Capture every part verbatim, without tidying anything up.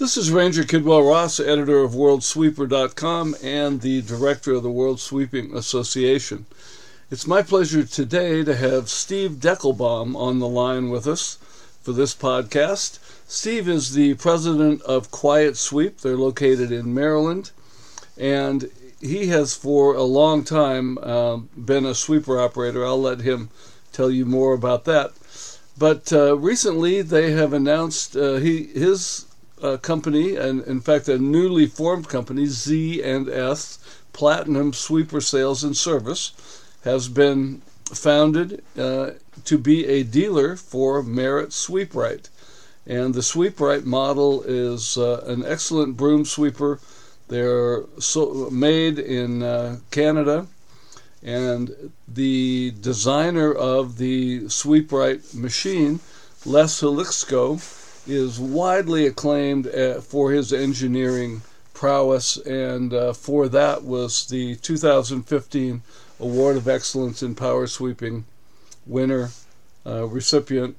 This is Ranger Kidwell Ross, editor of world sweeper dot com and the director of the World Sweeping Association. It's my pleasure today to have Steve Deckelbaum on the line with us for this podcast. Steve is the president of Quiet Sweep. They're located in Maryland, and he has for a long time uh, been a sweeper operator. I'll let him tell you more about that. But uh, recently they have announced uh, he his uh, company, and in fact a newly formed company, Z and S, Platinum Sweeper Sales and Service, has been founded uh, to be a dealer for Merit Sweeprite. And the Sweeprite model is uh, an excellent broom sweeper. They're so made in uh, Canada, and the designer of the Sweeprite machine, Les Helixco, is widely acclaimed uh, for his engineering prowess, and uh, for that was the two thousand fifteen Award of Excellence in Power Sweeping winner, uh, recipient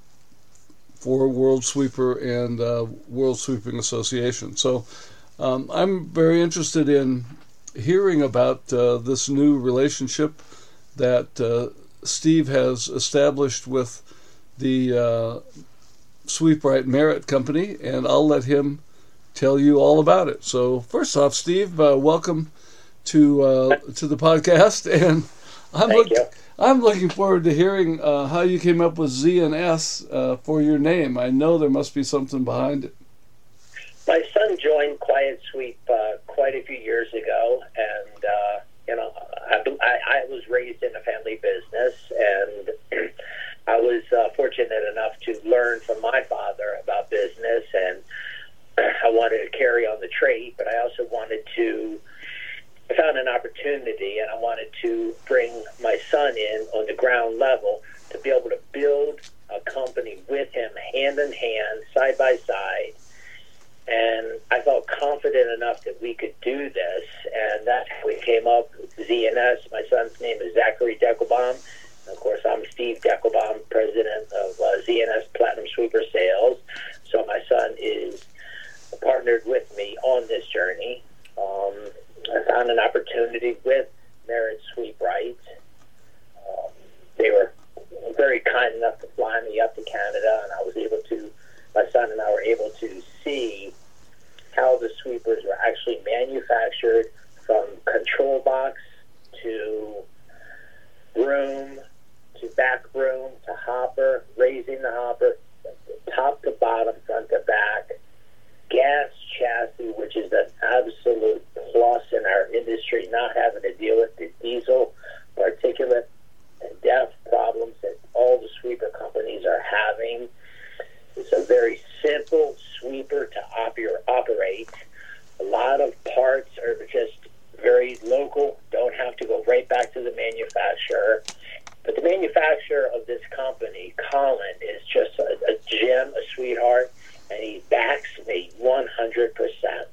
for World Sweeper and uh, World Sweeping Association. So um, I'm very interested in hearing about uh, this new relationship that uh, Steve has established with the uh, Sweeprite Merit Company, and I'll let him tell you all about it. So first off, Steve, uh, welcome to uh, to the podcast, and I'm Thank look, you. I'm looking forward to hearing uh, how you came up with Z and S uh, for your name. I know there must be something behind it. My son joined Quiet Sweep uh, quite a few years ago, and uh, you know, I, I, I was raised in a family business, and I was uh, fortunate enough to learn from my father about business, and I wanted to carry on the trade, but I also wanted to. I found an opportunity, and I wanted to bring my son in on the ground level to be able to build a company with him, hand in hand, side by side. And I felt confident enough that we could do this, and that's how we came up with Z and S. My son's name is Zachary Deckelbaum. And of course, I'm Steve Deckelbaum, president of uh, Z and S Platinum Sweeper Sales. So my son is partnered with me on this journey. Um, I found an opportunity with Merit Sweeprite. Um, they were very kind enough to fly me up to Canada, and I was able to, my son and I were able to see how the sweepers were actually manufactured, from control box to broom to back broom to hopper, raising the hopper, top to bottom, front to back. Gas chassis, which is an absolute plus in our industry, not having to deal with the diesel, particulate, and depth problems that all the sweeper companies are having. It's a very simple sweeper to op- operate. A lot of parts are just very local, don't have to go right back to the manufacturer. But the manufacturer of this company, Colin, is just a, a gem, a sweetheart, and he backs me one hundred percent.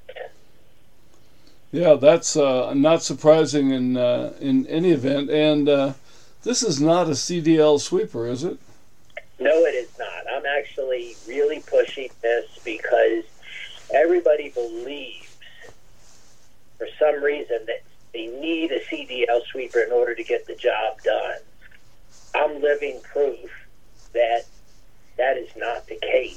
Yeah, that's uh, not surprising in uh, in any event. And uh, this is not a C D L sweeper, is it? No, it is not. I'm actually really pushing this because everybody believes, for some reason, that they need a C D L sweeper in order to get the job done. I'm living proof that that is not the case.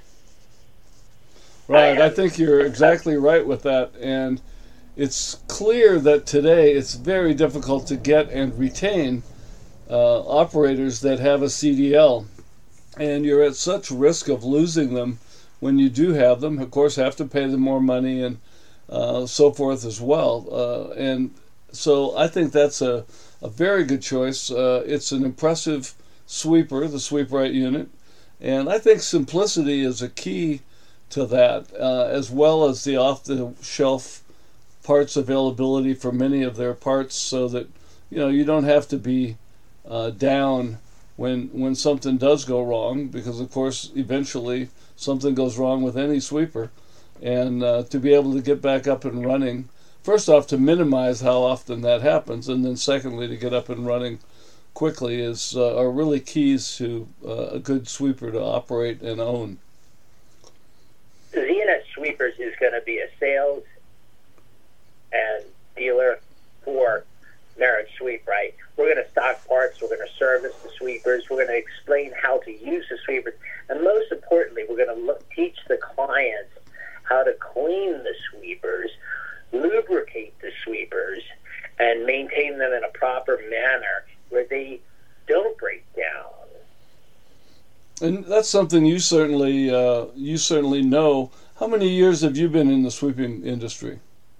Right, I think you're exactly right with that, and it's clear that today it's very difficult to get and retain uh, operators that have a C D L, and you're at such risk of losing them when you do have them. Of course, have to pay them more money and uh, so forth as well, uh, and so I think that's a, a very good choice. Uh, it's an impressive sweeper, the Sweeprite unit, and I think simplicity is a key to that, uh, as well as the off-the-shelf parts availability for many of their parts, so that you know you don't have to be uh, down when when something does go wrong, because of course eventually something goes wrong with any sweeper, and uh, to be able to get back up and running, first off to minimize how often that happens, and then secondly to get up and running quickly is uh, are really keys to uh, a good sweeper to operate and own. Z and S Sweepers is going to be a sales and dealer for Merit Sweep, right? We're going to stock parts, we're going to service the sweepers, we're going to explain how to use the sweepers, and most importantly, we're going to look, teach the clients how to clean the sweepers, lubricate the sweepers, and maintain them in a proper manner where they don't break down. And that's something you certainly uh, you certainly know. How many years have you been in the sweeping industry?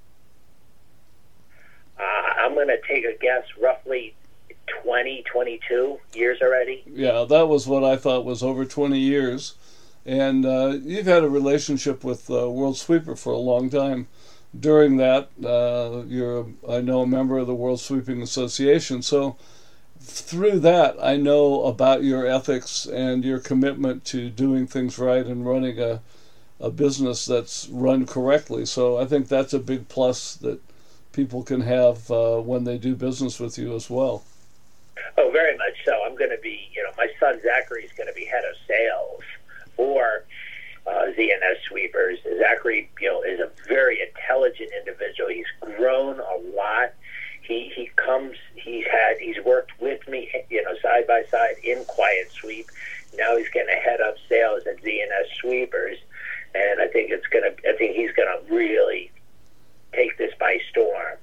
Uh, I'm going to take a guess, roughly twenty, twenty-two years already. Yeah, that was what I thought, was over twenty years. And uh, you've had a relationship with uh, World Sweeper for a long time. During that, uh, you're, I know, a member of the World Sweeping Association. So through that, I know about your ethics and your commitment to doing things right and running a, a business that's run correctly. So I think that's a big plus that people can have uh, when they do business with you as well. Oh, very much so. I'm going to be, you know, my son Zachary is going to be head of sales for uh, Z N S Sweepers. Zachary, you know, is a very intelligent individual. He's grown a lot. He he comes. He's had. He's worked with me, you know, side by side in Quiet Sweep. Now he's going to head up sales at Z N S Sweepers, and I think it's going to. I think he's going to really take this by storm.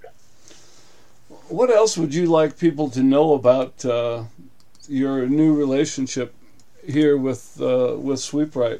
What else would you like people to know about uh, your new relationship here with uh, with SweepRite?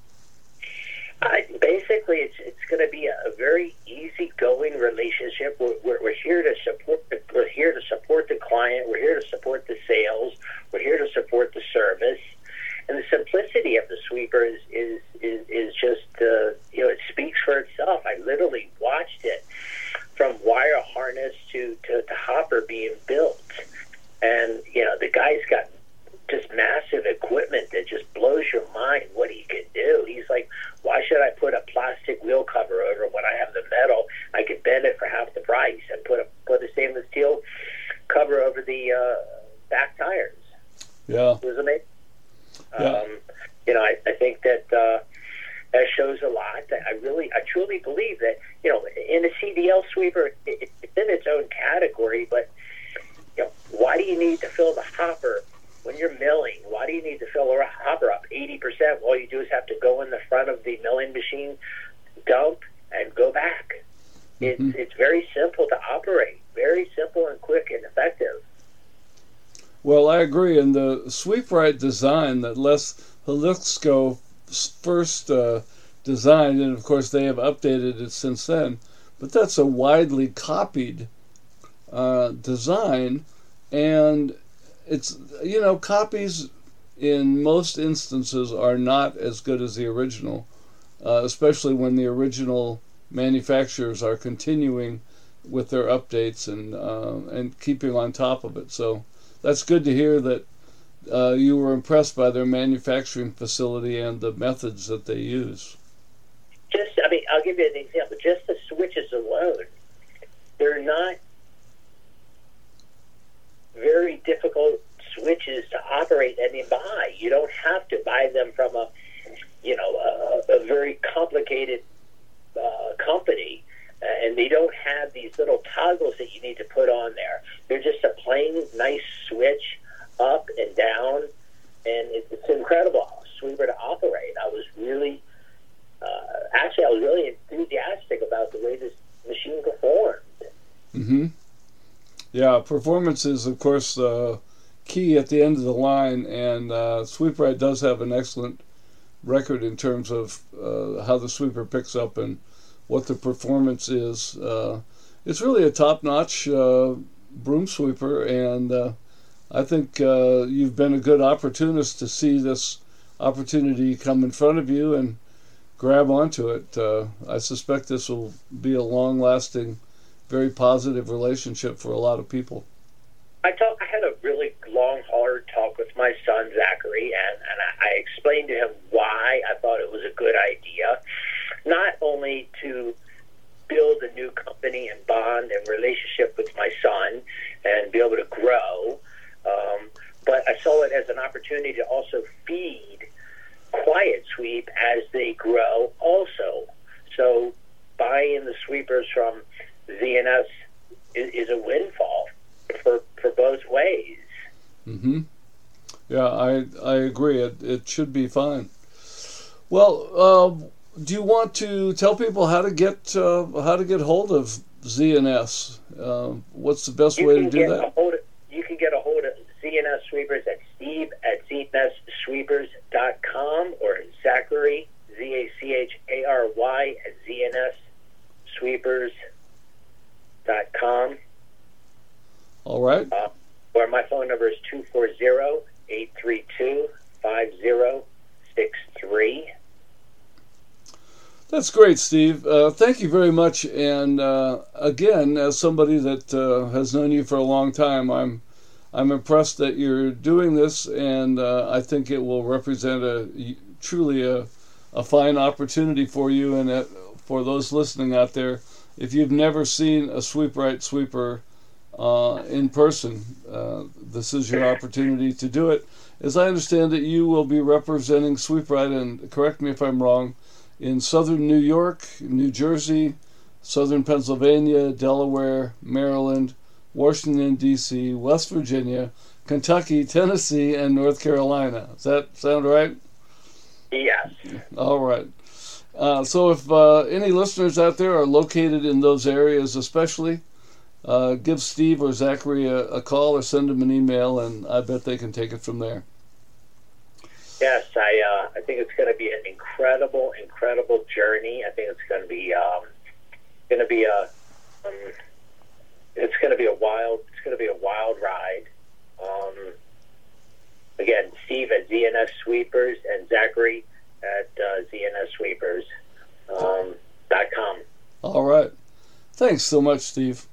Uh, basically, it's it's going to be a, a very easygoing relationship. We're, we're, we're here to support. The, we're here to support the client. We're here to support the sales. We're here to support the service. And the simplicity of the sweeper is is is, is just uh, you know, it speaks for itself. I literally watched it from wire harness to, to, to hopper being built, and you know, the guy's got just massive equipment that just blows your mind what he can do. He's like, why should I put a plastic wheel cover over when I have the metal? I could bend it for half the price and put a put a stainless steel cover over the uh, back tires. Yeah, it was amazing. Yeah. Um, you know, I, I think that uh, that shows a lot. I really, I truly believe that, you know, in a C D L sweeper, it, it's in its own category, but you know, why do you need to fill the hopper when you're milling? Why do you need to fill a hopper up eighty percent? All you do is have to go in the front of the milling machine, dump, and go back. Mm-hmm. It's it's very simple to operate, very simple and quick and effective. Well, I agree. And the SweepRite design that Les Helixco first uh, designed, and of course they have updated it since then, but that's a widely copied uh, design, and it's, you know, copies in most instances are not as good as the original, uh, especially when the original manufacturers are continuing with their updates and uh, and keeping on top of it. So that's good to hear that uh, you were impressed by their manufacturing facility and the methods that they use. Just, I mean, I'll give you an example. Just the switches alone, they're not very difficult switches to operate and buy. You don't have to buy them from a, you know, a, a very complicated uh, company. Uh, and they don't have these little toggles that you need to put on there. They're just a plain, nice switch up and down, and it, it's incredible sweeper to operate. I was really, uh, actually, I was really enthusiastic about the way this machine performed. Mm-hmm. Yeah, performance is, of course, uh, key at the end of the line, and uh, SweepRite does have an excellent record in terms of uh, how the sweeper picks up and what the performance is. Uh, it's really a top-notch uh, broom sweeper, and uh, I think uh, you've been a good opportunist to see this opportunity come in front of you and grab onto it. Uh, I suspect this will be a long-lasting, very positive relationship for a lot of people. I talk, I had a really long, hard talk with my son, Zachary, and, and I, I explained to him why I thought it was a good idea. Not only to build a new company and bond and relationship with my son and be able to grow, um, but I saw it as an opportunity to also feed Quiet Sweep as they grow also. sweepers from Z N S is, is a windfall for for both ways. Mm-hmm. Yeah, I I agree. It it should be fine. Well, uh, do you want to tell people how to get uh, how to get hold of Z N S? Uh, what's the best You way can to do get that? a hold of, you can get a hold of Z N S Sweepers at Steve at Z N S Sweepers dot com or Zachary, Z A C H A R Y, at Z N S Sweepers dot com. All right. Uh, or my phone number is two four zero, eight three two, five zero six three. That's great, Steve. Uh, thank you very much. And uh, again, as somebody that uh, has known you for a long time, I'm I'm impressed that you're doing this, and uh, I think it will represent a truly a, a fine opportunity for you and uh, for those listening out there. If you've never seen a Sweep Right sweeper uh, in person, uh, this is your opportunity to do it. As I understand it, you will be representing Sweep Right, and correct me if I'm wrong, in southern New York, New Jersey, southern Pennsylvania, Delaware, Maryland, Washington, D C, West Virginia, Kentucky, Tennessee, and North Carolina. Does that sound right? Yes. All right. Uh, so if uh, any listeners out there are located in those areas especially, uh, give Steve or Zachary a, a call or send them an email, and I bet they can take it from there. Yes, I uh, I think it's going to be an incredible, incredible journey. I think it's going to be um, going to be a um, it's going to be a wild it's going to be a wild ride. Um, again, Steve at Z N S Sweepers and Zachary at uh, Z N S Sweepers um, dot com. All right. Thanks so much, Steve.